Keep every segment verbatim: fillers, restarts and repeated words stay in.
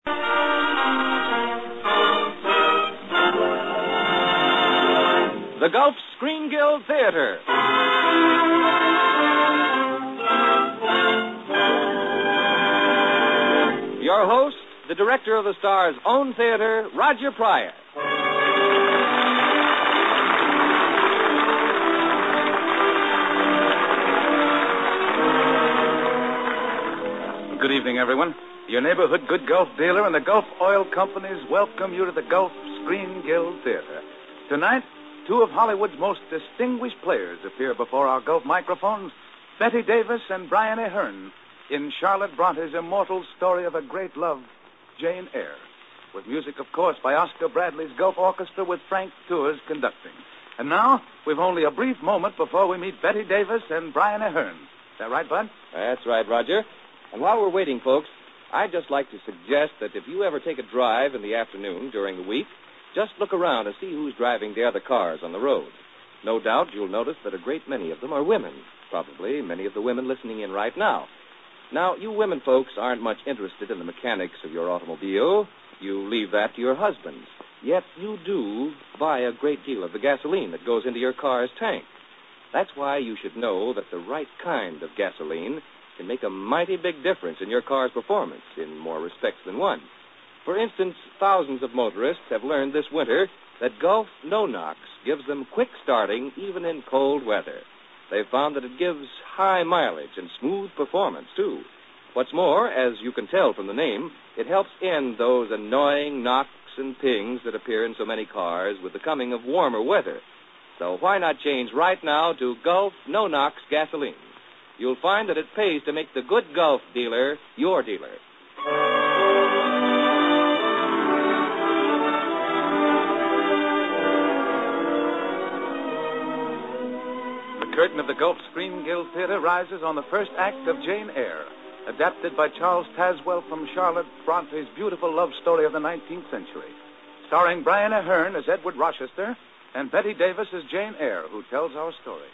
The Gulf Screen Guild Theater. Your host, the director of the Star's own theater, Roger Pryor. Good evening, everyone. Your neighborhood good Gulf dealer and the Gulf Oil Companies welcome you to the Gulf Screen Guild Theater. Tonight, two of Hollywood's most distinguished players appear before our Gulf microphones, Bette Davis and Brian Aherne, in Charlotte Bronte's immortal story of a great love, Jane Eyre, with music, of course, by Oscar Bradley's Gulf Orchestra with Frank Tours conducting. And now, we've only a brief moment before we meet Bette Davis and Brian Aherne. Is that right, Bud? That's right, Roger. And while we're waiting, folks, I'd just like to suggest that if you ever take a drive in the afternoon during the week, just look around and see who's driving the other cars on the road. No doubt you'll notice that a great many of them are women, probably many of the women listening in right now. Now, you women folks aren't much interested in the mechanics of your automobile. You leave that to your husbands. Yet you do buy a great deal of the gasoline that goes into your car's tank. That's why you should know that the right kind of gasoline can make a mighty big difference in your car's performance in more respects than one. For instance, thousands of motorists have learned this winter that Gulf No-Nox gives them quick starting even in cold weather. They've found that it gives high mileage and smooth performance, too. What's more, as you can tell from the name, it helps end those annoying knocks and pings that appear in so many cars with the coming of warmer weather. So why not change right now to Gulf No-Nox gasoline? You'll find that it pays to make the good Gulf dealer your dealer. The curtain of the Gulf Screen Guild Theater rises on the first act of Jane Eyre, adapted by Charles Tazewell from Charlotte Bronte's beautiful love story of the nineteenth century, starring Brian Aherne as Edward Rochester and Bette Davis as Jane Eyre, who tells our story.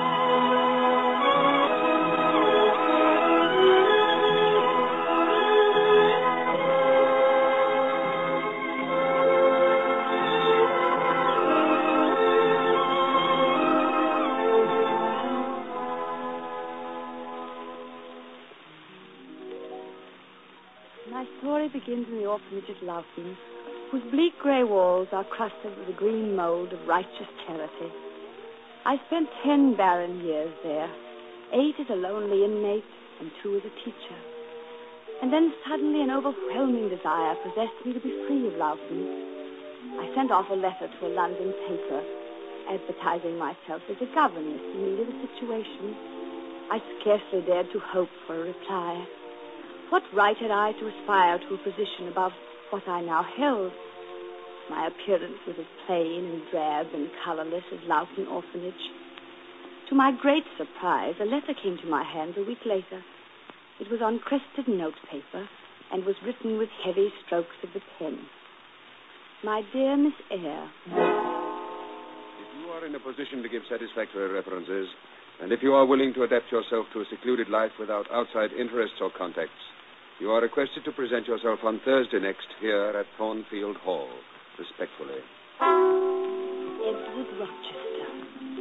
My story begins in the orphanage at Loughton, whose bleak grey walls are crusted with the green mold of righteous charity. I spent ten barren years there, eight as a lonely inmate and two as a teacher. And then suddenly an overwhelming desire possessed me to be free of Loughton. I sent off a letter to a London paper, advertising myself as a governess in need of a situation. I scarcely dared to hope for a reply. What right had I to aspire to a position above what I now held? My appearance was as plain and drab and colorless as Loughton Orphanage. To my great surprise, a letter came to my hands a week later. It was on crested notepaper and was written with heavy strokes of the pen. My dear Miss Eyre. If you are in a position to give satisfactory references, and if you are willing to adapt yourself to a secluded life without outside interests or contacts, you are requested to present yourself on Thursday next here at Thornfield Hall. Respectfully. Edward Rochester.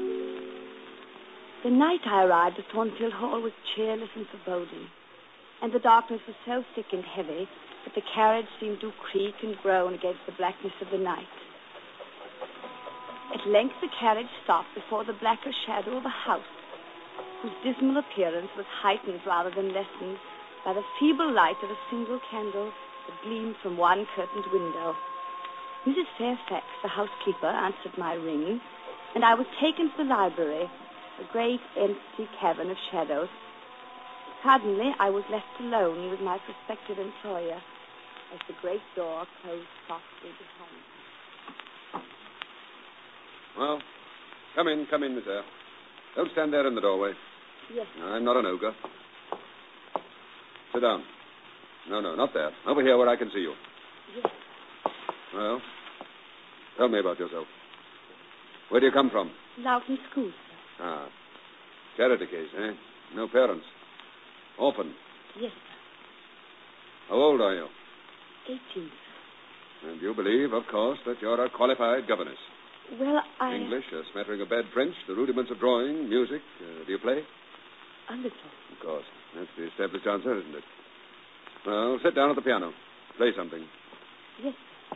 The night I arrived at Thornfield Hall was cheerless and foreboding, and the darkness was so thick and heavy that the carriage seemed to creak and groan against the blackness of the night. At length the carriage stopped before the blacker shadow of a house, whose dismal appearance was heightened rather than lessened by the feeble light of a single candle that gleamed from one curtained window. Missus Fairfax, the housekeeper, answered my ring, and I was taken to the library, a great empty cavern of shadows. Suddenly, I was left alone with my prospective employer as the great door closed softly behind me. Well, come in, come in, Miss Eyre. Don't stand there in the doorway. Yes, sir. I'm not an ogre. Sit down. No, no, not there. Over here where I can see you. Yes. Well, tell me about yourself. Where do you come from? Loughton School, sir. Ah, charity case, eh? No parents. Orphan. Yes, sir. How old are you? Eighteen. believe, of course, that you're a qualified governess. Well, I... English, a smattering of bad French, the rudiments of drawing, music. Uh, do you play? A little. Of course. That's the established answer, isn't it? Well, sit down at the piano. Play something. Yes.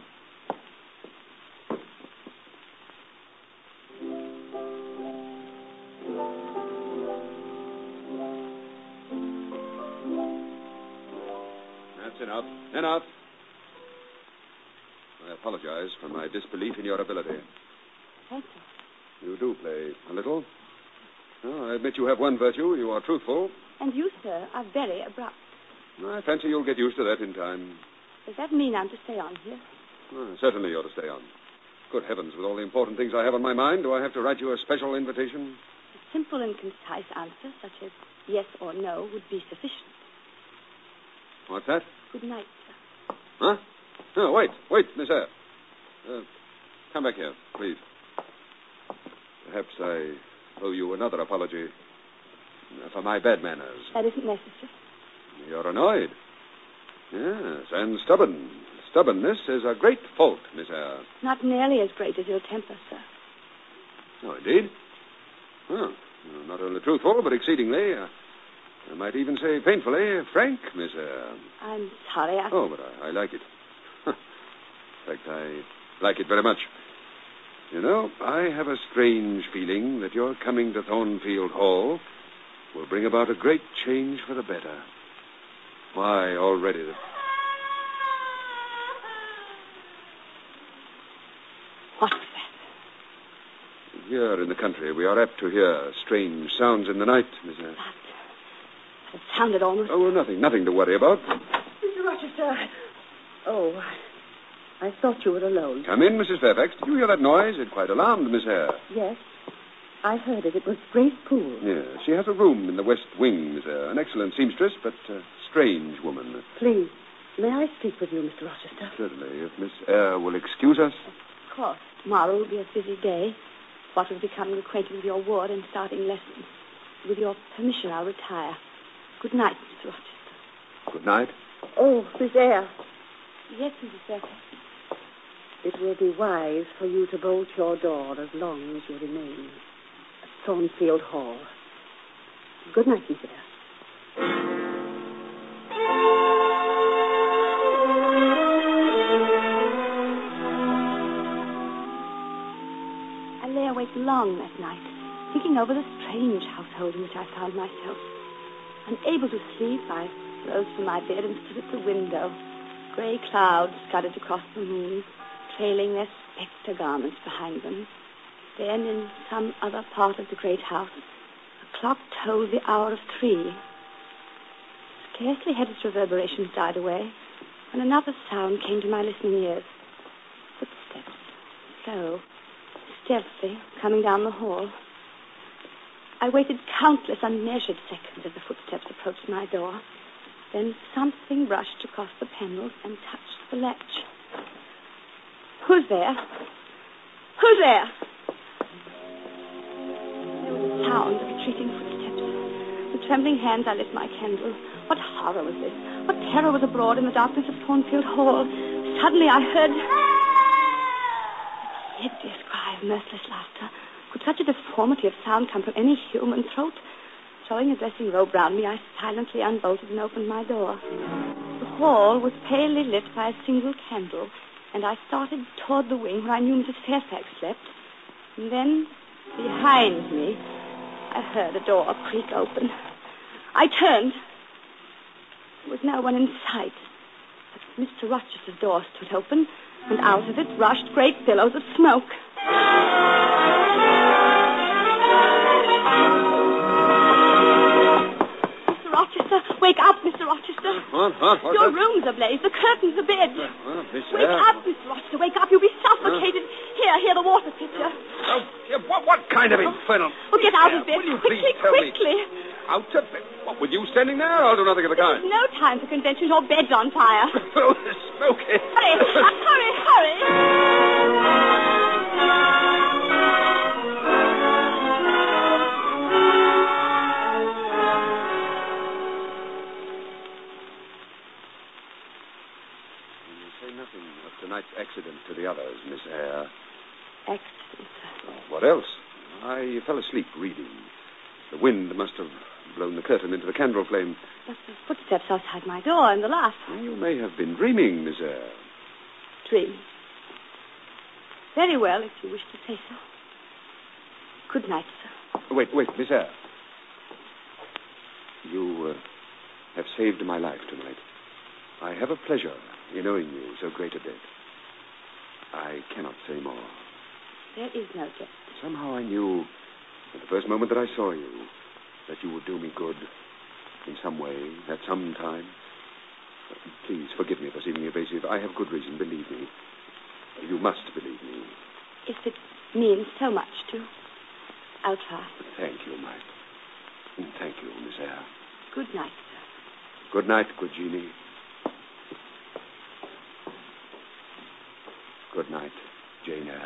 That's enough. Enough. I apologize for my disbelief in your ability. Thank you. You do play a little. Oh, I admit you have one virtue. You are truthful. And you, sir, are very abrupt. I fancy you'll get used to that in time. Does that mean I'm to stay on here? Oh, certainly you're to stay on. Good heavens, with all the important things I have on my mind, do I have to write you a special invitation? A simple and concise answer, such as yes or no, would be sufficient. What's that? Good night, sir. Huh? No, wait, wait, Miss Eyre. Uh, come back here, please. Perhaps I owe you another apology for my bad manners. That isn't necessary. You're annoyed. Yes, and stubborn. Stubbornness is a great fault, Miss Eyre. Not nearly as great as your temper, sir. Oh, indeed? Well, you're not only truthful, but exceedingly, uh, I might even say painfully, frank, Miss Eyre. I'm sorry, I... Oh, but I, I like it. In fact, I like it very much. You know, I have a strange feeling that your coming to Thornfield Hall will bring about a great change for the better. Why, already the... What's that? Here in the country, we are apt to hear strange sounds in the night, Miss Eyre. But it sounded almost... Oh, well, nothing, nothing to worry about. Mister Rochester. Oh, I thought you were alone. Come in, Missus Fairfax. Did you hear that noise? It quite alarmed Miss Eyre. Yes, I heard it. It was Grace Poole. Yes, she has a room in the west wing, Miss Eyre. An excellent seamstress, but a strange woman. Please, may I speak with you, Mister Rochester? Certainly, if Miss Eyre will excuse us. Of course. Tomorrow will be a busy day. What with becoming acquainted with your ward and starting lessons. With your permission, I'll retire. Good night, Mister Rochester. Good night. Oh, Miss Eyre. Yes, Missus Fairfax. It will be wise for you to bolt your door as long as you remain at Thornfield Hall. Good night, Miss Eyre. I lay awake long that night, thinking over the strange household in which I found myself. Unable to sleep, I rose from my bed and stood at the window. Grey clouds scudded across the moon, trailing their spectre garments behind them. Then, in some other part of the great house, a clock tolled the hour of three. Scarcely had its reverberations died away when another sound came to my listening ears. Footsteps, slow, stealthy, coming down the hall. I waited countless, unmeasured seconds as the footsteps approached my door. Then something brushed across the panels and touched the latch. Who's there? Who's there? There was a sound of retreating footsteps. With trembling hands, I lit my candle. What horror was this? What terror was abroad in the darkness of Thornfield Hall? Suddenly I heard a hideous cry of mirthless laughter. Could such a deformity of sound come from any human throat? Throwing a dressing robe round me, I silently unbolted and opened my door. The hall was palely lit by a single candle, and I started toward the wing where I knew Missus Fairfax slept. And then, behind me, I heard a door creak open. I turned. There was no one in sight. But Mister Rochester's door stood open, and out of it rushed great billows of smoke. Rochester, wake up, Mister Rochester. What? What? What's Your that? room's ablaze. The curtains, the bed. Uh, well, Miss Wake Eyre. up, Mister Rochester. Wake up. You'll be suffocated. Here, here, the water pitcher. Oh, yeah, what, what kind of infernal... Oh, get out of bed. Will you Quickly, please tell me? quickly. Out of bed? What, with you standing there? I'll do nothing of the kind. There's no time for convention. Your bed's on fire. Oh, the smoke. Hurry, hurry, hurry. say nothing of tonight's accident to the others, Miss Eyre. Accident, sir. Oh, what else? I fell asleep reading. The wind must have blown the curtain into the candle flame. But the footsteps outside my door in the loft. You may have been dreaming, Miss Eyre. Dream. Very well, if you wish to say so. Good night, sir. Wait, wait, Miss Eyre. You uh, have saved my life tonight. I have a pleasure in owing you so great a debt. I cannot say more. There is no debt. Somehow I knew, at the first moment that I saw you, that you would do me good in some way, at some time. Please forgive me for seeming evasive. I have good reason, believe me. You must believe me. If it means so much to, I'll try. Thank you, my... Thank you, Miss Eyre. Good night, sir. Good night, good Jeannie. Good night, Jane Eyre.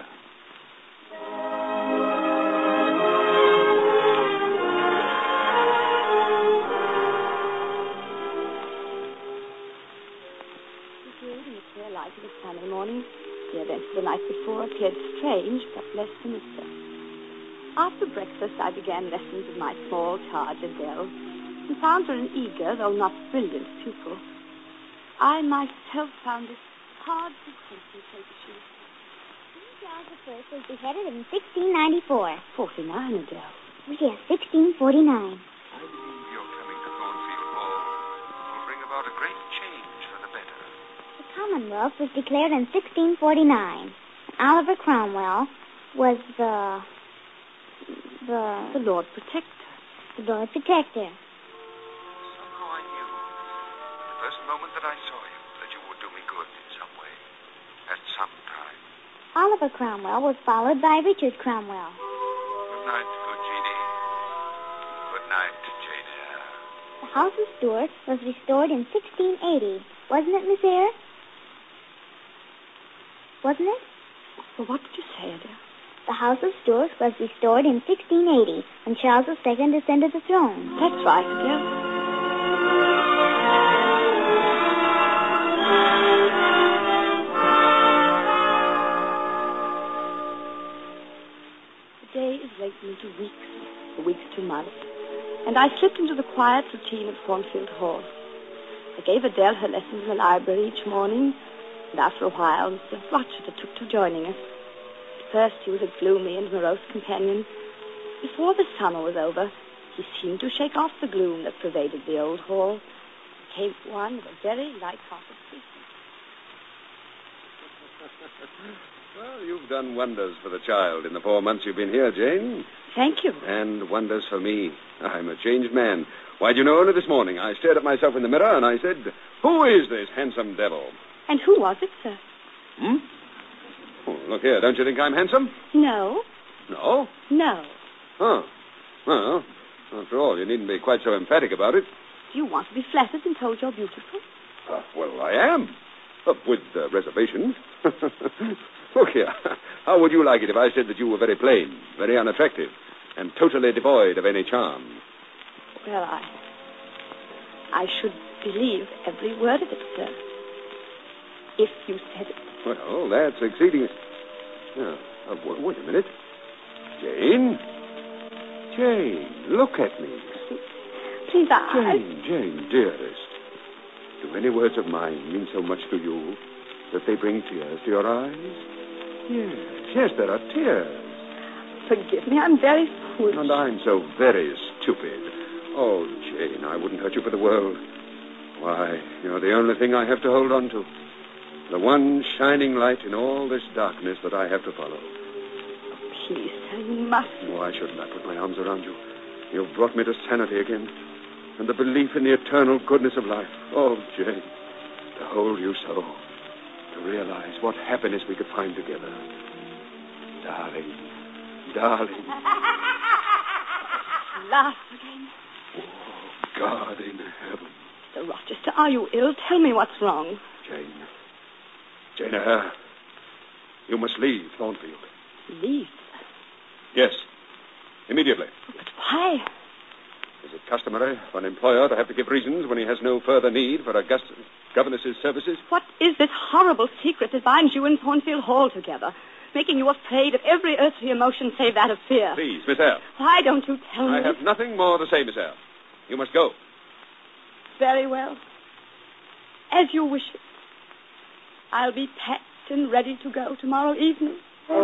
In the clear light of a sunny morning, the events of the night before appeared strange, but less sinister. After breakfast, I began lessons with my small charge, Adele, and found her an eager, though not brilliant, pupil. I myself found it hard to concentrate as she was. King Charles the First was beheaded in sixteen ninety-four. Forty-nine, Adele. Yes, sixteen forty-nine. I believe your coming to Thornfield Hall will bring about a great change for the better. The Commonwealth was declared in sixteen forty-nine. Oliver Cromwell was the... the... The Lord Protector. the Lord Protector. Somehow I knew, the first moment that I saw you, that you would do me good in some way, at some time. Oliver Cromwell was followed by Richard Cromwell. Good night, good Jeannie. Good night, Jane Eyre. The House of Stuart was restored in sixteen eighty. Wasn't it, Miss Eyre? Wasn't it? Well, what did you say, Adele? The House of Stuart was restored in sixteen eighty when Charles the Second ascended the throne. That's right, Adele. The day is lengthening to weeks, the weeks to months, and I slipped into the quiet routine of Thornfield Hall. I gave Adele her lessons in the library each morning, and after a while, Mister Rochester took to joining us. At first, he was a gloomy and morose companion. Before the summer was over, he seemed to shake off the gloom that pervaded the old hall. He became one of a very light-hearted creature. Well, you've done wonders for the child in the four months you've been here, Jane. Thank you. And wonders for me. I'm a changed man. Why, do you know, only this morning I stared at myself in the mirror and I said, who is this handsome devil? And who was it, sir? Hmm? Oh, look here, don't you think I'm handsome? No. No? No. Huh. Well, after all, you needn't be quite so emphatic about it. Do you want to be flattered and told you're beautiful? Uh, well, I am. Uh, with uh, reservations. Look here. How would you like it if I said that you were very plain, very unattractive, and totally devoid of any charm? Well, I... I should believe every word of it, sir. If you said it. Well, that's exceeding... Oh, uh, w- wait a minute. Jane? Jane, look at me. Please, I... Jane, Jane, dearest. Do any words of mine mean so much to you that they bring tears to your eyes? Yes, yes, there are tears. Forgive me, I'm very foolish. And I'm so very stupid. Oh, Jane, I wouldn't hurt you for the world. Why, you're the only thing I have to hold on to. The one shining light in all this darkness that I have to follow. Please, sir, you must. Why shouldn't I put my arms around you? You've brought me to sanity again. And the belief in the eternal goodness of life. Oh, Jane, to hold you so. To realize what happiness we could find together. Darling, darling. Laugh again. Oh, God in heaven. Mister Rochester, are you ill? Tell me what's wrong. Jane. Jane Eyre, you must leave Thornfield. Leave? Yes, immediately. But why? Is it customary for an employer to have to give reasons when he has no further need for a gus- governess's services? What is this horrible secret that binds you and Thornfield Hall together, making you afraid of every earthly emotion save that of fear? Please, Miss Eyre. Why don't you tell me? I have nothing more to say, Miss Eyre. You must go. Very well. As you wish it. I'll be packed and ready to go tomorrow evening.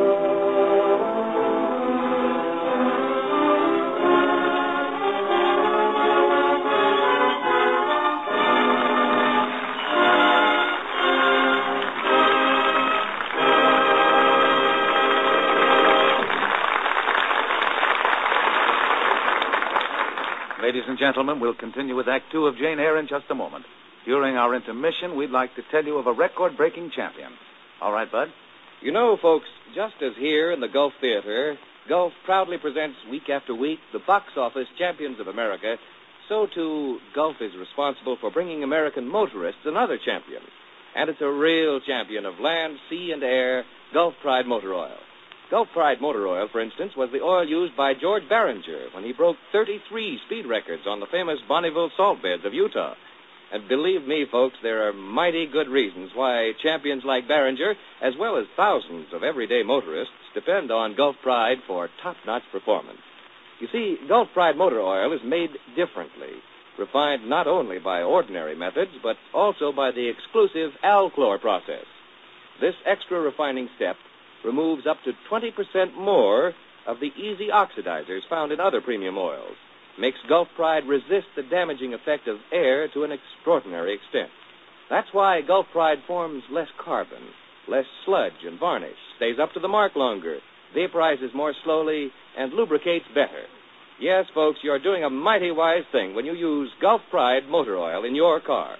Ladies and gentlemen, we'll continue with Act Two of Jane Eyre in just a moment. During our intermission, we'd like to tell you of a record-breaking champion. All right, Bud? You know, folks, just as here in the Gulf Theater, Gulf proudly presents week after week the box office champions of America, so too Gulf is responsible for bringing American motorists another champion. And it's a real champion of land, sea, and air, Gulf Pride Motor Oil. Gulf Pride Motor Oil, for instance, was the oil used by George Barringer when he broke thirty-three speed records on the famous Bonneville salt beds of Utah. And believe me, folks, there are mighty good reasons why champions like Barringer, as well as thousands of everyday motorists, depend on Gulf Pride for top-notch performance. You see, Gulf Pride Motor Oil is made differently, refined not only by ordinary methods, but also by the exclusive Alchlor process. This extra refining step removes up to twenty percent more of the easy oxidizers found in other premium oils, makes Gulf Pride resist the damaging effect of air to an extraordinary extent. That's why Gulf Pride forms less carbon, less sludge and varnish, stays up to the mark longer, vaporizes more slowly, and lubricates better. Yes, folks, you're doing a mighty wise thing when you use Gulf Pride Motor Oil in your car.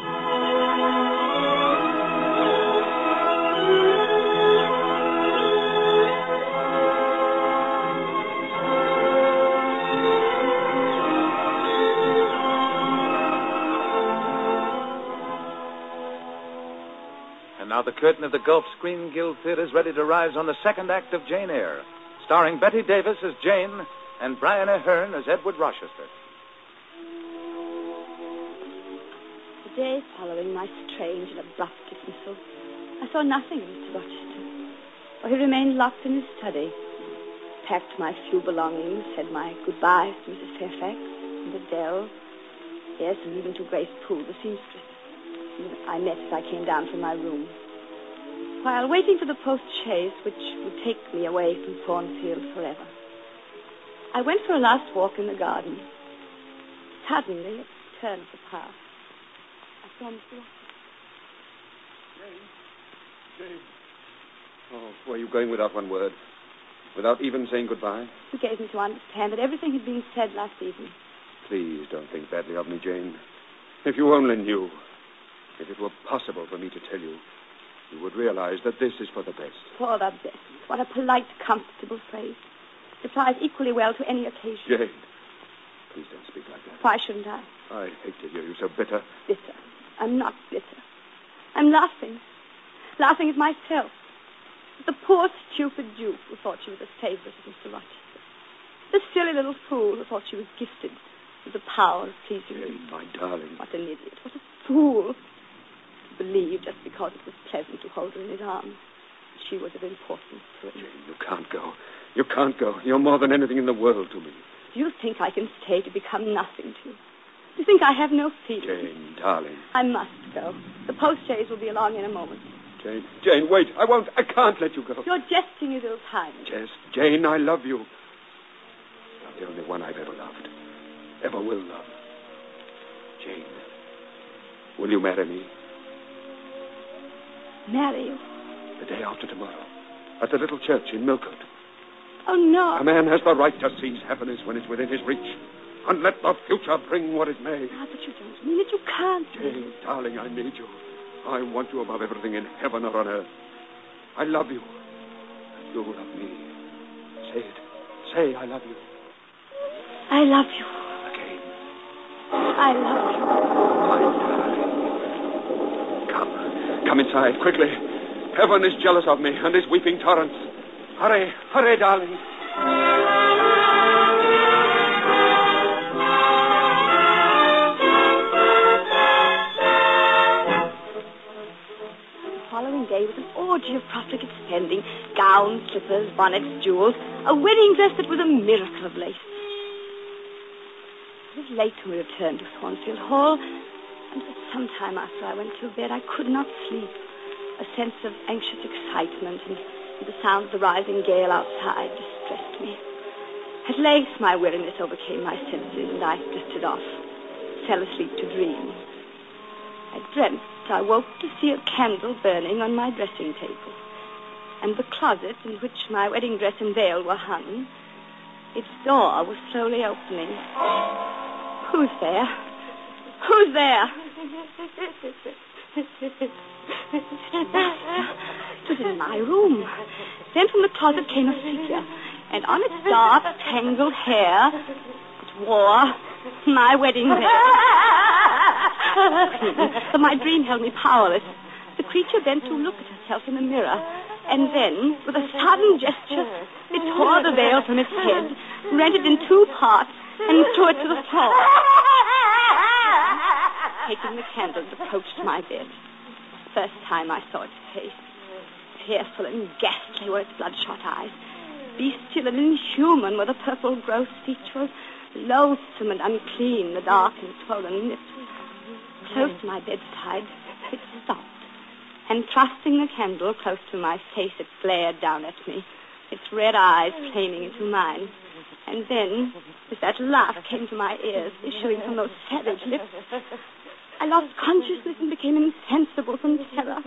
And now the curtain of the Gulf Screen Guild Theater is ready to rise on the second act of Jane Eyre, starring Betty Davis as Jane and Brian Ahern as Edward Rochester. The day following my strange and abrupt dismissal, I saw nothing of Mister Rochester, for he remained locked in his study. Packed my few belongings, said my goodbyes to Missus Fairfax and Adele, yes, and even to Grace Poole, the seamstress, whom I met as I came down from my room. While waiting for the post-chaise, which would take me away from Thornfield forever, I went for a last walk in the garden. Suddenly, at the turn of the path, I saw Mister Rochester. Jane. Jane. Oh, were you going without one word? Without even saying goodbye? He gave me to understand that everything had been said last evening. Please don't think badly of me, Jane. If you only knew, if it were possible for me to tell you, you would realize that this is for the best. For the best. What a polite, comfortable phrase. It applies equally well to any occasion. Jane, please don't speak like that. Why shouldn't I? I hate to hear you so bitter. Bitter. I'm not bitter. I'm laughing. Laughing at myself. At the poor, stupid Duke who thought she was a favorite of Mister Rochester. The silly little fool who thought she was gifted with the power of pleasing Jane, him. my darling. What an idiot. What a fool. To believe just because it was pleasant to hold her in his arms, she was of importance to him. Jane, you can't go. You can't go. You're more than anything in the world to me. Do you think I can stay to become nothing to you? Do you think I have no feelings? Jane, darling. I must go. The post-chaise will be along in a moment. Jane, Jane, wait. I won't. I can't let you go. Your jesting is ill-timed. Jest. Jane, I love you. You're the only one I've ever loved. Ever will love. Jane, will you marry me? Marry you? The day after tomorrow. At the little church in Millcote. Oh, no. A man has the right to seize happiness when it's within his reach. And let the future bring what it may. Ah, but you don't mean it. You can't. Jane, darling, I need you. I want you above everything in heaven or on earth. I love you. And you love me. Say it. Say, I love you. I love you. Again. I love you. My darling. Come. Come inside, quickly. Heaven is jealous of me and is weeping torrents. Hurry, hurry, darling. following day was an orgy of profligate spending. Gowns, slippers, bonnets, jewels. A wedding dress that was a miracle of lace. It was late when we returned to Thornfield Hall, and for some time after I went to bed, I could not sleep. A sense of anxious excitement and the sound of the rising gale outside distressed me. At length, my weariness overcame my senses, and I drifted off, fell asleep to dream. I dreamt I woke to see a candle burning on my dressing table, and the closet in which my wedding dress and veil were hung, its door was slowly opening. Who's there? Who's there? It was in my room. Then from the closet came a figure, and on its dark, tangled hair, it wore my wedding veil. But my dream held me powerless. The creature bent to look at herself in the mirror, and then, with a sudden gesture, it tore the veil from its head, rent it in two parts, and threw it to the floor. Taking the candle, it approached my bed. First time I saw its face. Fearful and ghastly were its bloodshot eyes. Bestial and inhuman were the purple gross features. Loathsome and unclean the dark and swollen lips. Close to my bedside, it stopped, and thrusting the candle close to my face, it glared down at me, its red eyes flaming into mine. And then, as that laugh came to my ears, issuing from those savage lips, I lost consciousness and became insensible from terror.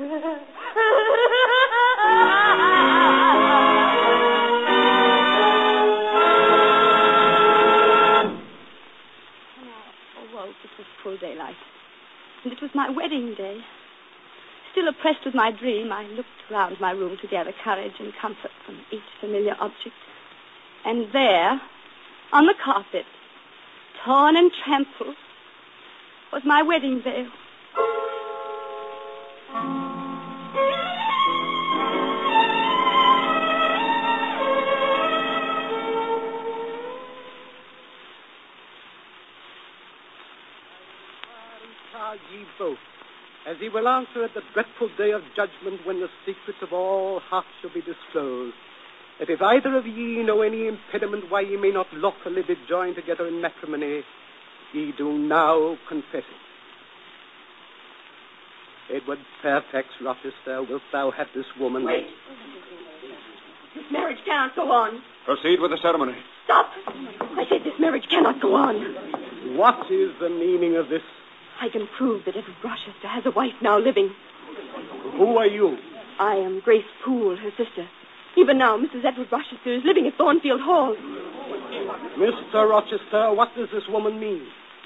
It was full daylight, and it was my wedding day. Still oppressed with my dream, I looked round my room to gather courage and comfort from each familiar object. And there, on the carpet, torn and trampled, was my wedding veil. Ye both, as ye will answer at the dreadful day of judgment, when the secrets of all hearts shall be disclosed, that if either of ye know any impediment why ye may not lawfully be joined together in matrimony, ye do now confess it. Edward Fairfax Rochester, wilt thou have this woman? Wait. This marriage cannot go on. Proceed with the ceremony. Stop! I said this marriage cannot go on. What is the meaning of this? I can prove that Edward Rochester has a wife now living. Who are you? I am Grace Poole, her sister. Even now, Missus Edward Rochester is living at Thornfield Hall. Mister Rochester, what does this woman mean?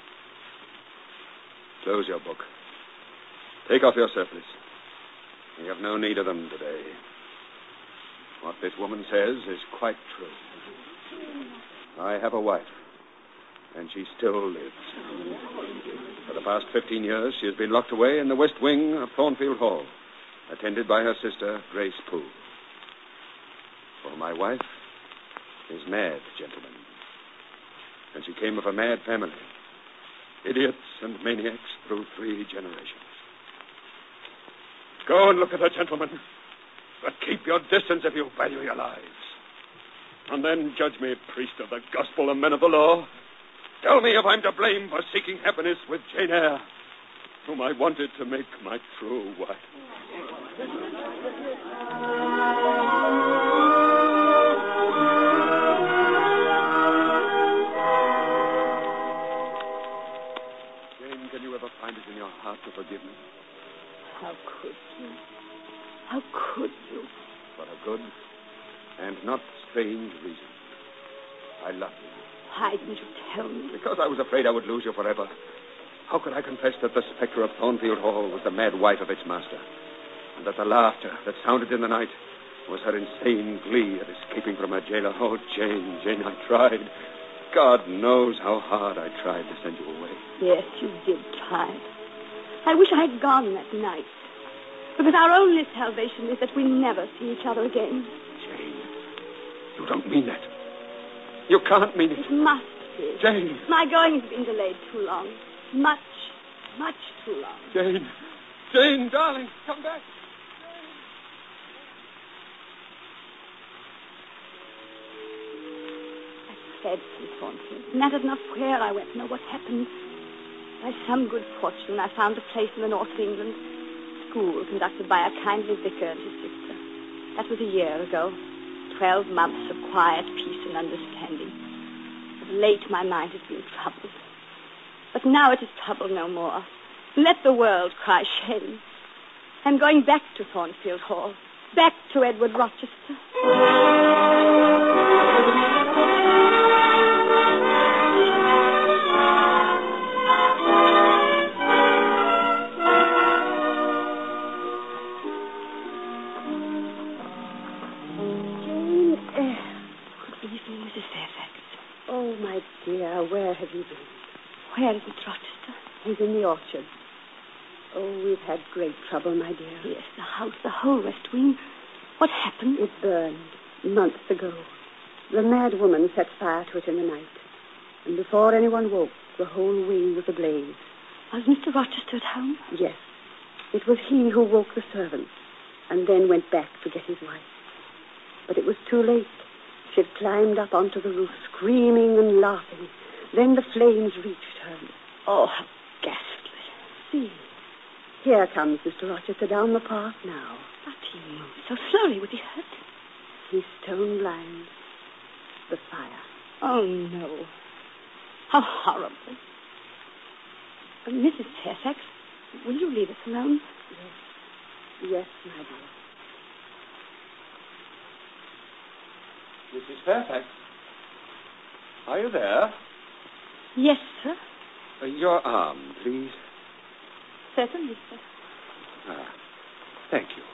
Close your book. Take off your surplice. We have no need of them today. What this woman says is quite true. I have a wife, and she still lives. For the past fifteen years, she has been locked away in the west wing of Thornfield Hall, attended by her sister, Grace Poole. For my wife is mad, gentlemen. And she came of a mad family. Idiots and maniacs through three generations. Go and look at her, gentlemen. But keep your distance if you value your lives. And then judge me, priest of the gospel and men of the law. Tell me if I'm to blame for seeking happiness with Jane Eyre, whom I wanted to make my true wife. Jane, can you ever find it in your heart to forgive me? How could you? How could you? For a good and not strange reason. I love you. Why didn't you tell me? Because I was afraid I would lose you forever. How could I confess that the specter of Thornfield Hall was the mad wife of its master, and that the laughter that sounded in the night was her insane glee at escaping from her jailer? Oh, Jane, Jane, I tried. God knows how hard I tried to send you away. Yes, you did try. I wish I had gone that night. Because our only salvation is that we never see each other again. Jane, you don't mean that. You can't mean it. It must be. Jane. My going has been delayed too long. Much, much too long. Jane. Jane, darling, come back. fled from Thornfield. It mattered not where I went, nor what happened. By some good fortune, I found a place in the north of England. School conducted by a kindly vicar and his sister. That was a year ago. Twelve months of quiet peace and understanding. Of late, my mind has been troubled. But now it is troubled no more. Let the world cry shame. I'm going back to Thornfield Hall. Back to Edward Rochester. Oh, my dear, where have you been? Where is Miss Rochester? He's in the orchard. Oh, we've had great trouble, my dear. Yes, the house, the whole West Wing. What happened? It burned months ago. The mad woman set fire to it in the night. And before anyone woke, the whole wing was ablaze. Was Mister Rochester at home? Yes. It was he who woke the servants and then went back to get his wife. But it was too late. She had climbed up onto the roof, screaming and laughing. Then the flames reached her. Oh, how ghastly. See, here comes Mister Rochester down the path now. But he moves so slowly. Was he hurt? He's stone blind. The fire. Oh, no. How horrible. Uh, Missus Fairfax, will you leave us alone? Yes. Yes, my dear. Missus Fairfax, are you there? Yes, sir. Uh, your arm, please. Certainly, sir. Ah, thank you.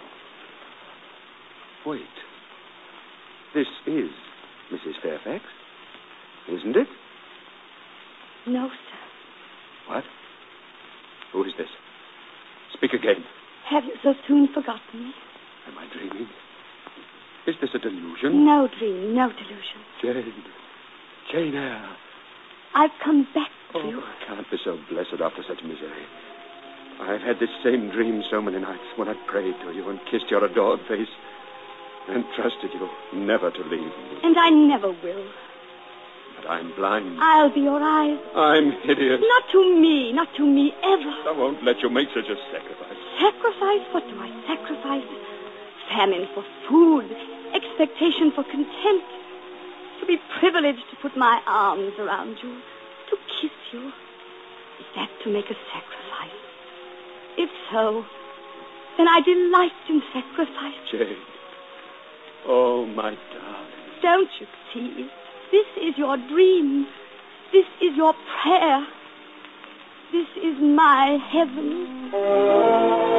Wait. This is Missus Fairfax, isn't it? No, sir. What? Who is this? Speak again. Have you so soon forgotten me? Am I dreaming? Is this a delusion? No dream, no delusion. Jane. Jane Eyre. I've come back to Oh, you. I can't be so blessed after such misery. I've had this same dream so many nights when I prayed to you and kissed your adored face and trusted you never to leave me. And I never will. But I'm blind. I'll be your eyes. I'm hideous. Not to me, not to me, ever. I won't let you make such a sacrifice. Sacrifice? What do I sacrifice? Famine for food, expectation for content. To be privileged to put my arms around you, to kiss you. Is that to make a sacrifice? If so, then I delight in sacrifice. Jane. Oh, my darling. Don't you see? This is your dream. This is your prayer. This is my heaven.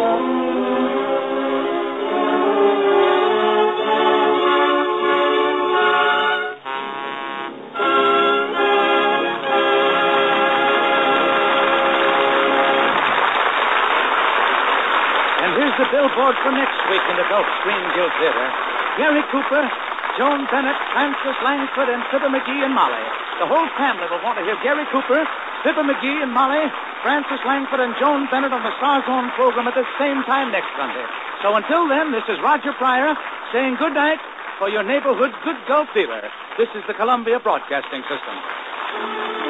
The billboard for next week in the Gulf Screen Guild Theater. Gary Cooper, Joan Bennett, Francis Langford, and Fibber McGee and Molly. The whole family will want to hear Gary Cooper, Fibber McGee and Molly, Francis Langford, and Joan Bennett on the Star Zone program at the same time next Sunday. So until then, this is Roger Pryor saying good night for your neighborhood Good Gulf dealer. This is the Columbia Broadcasting System.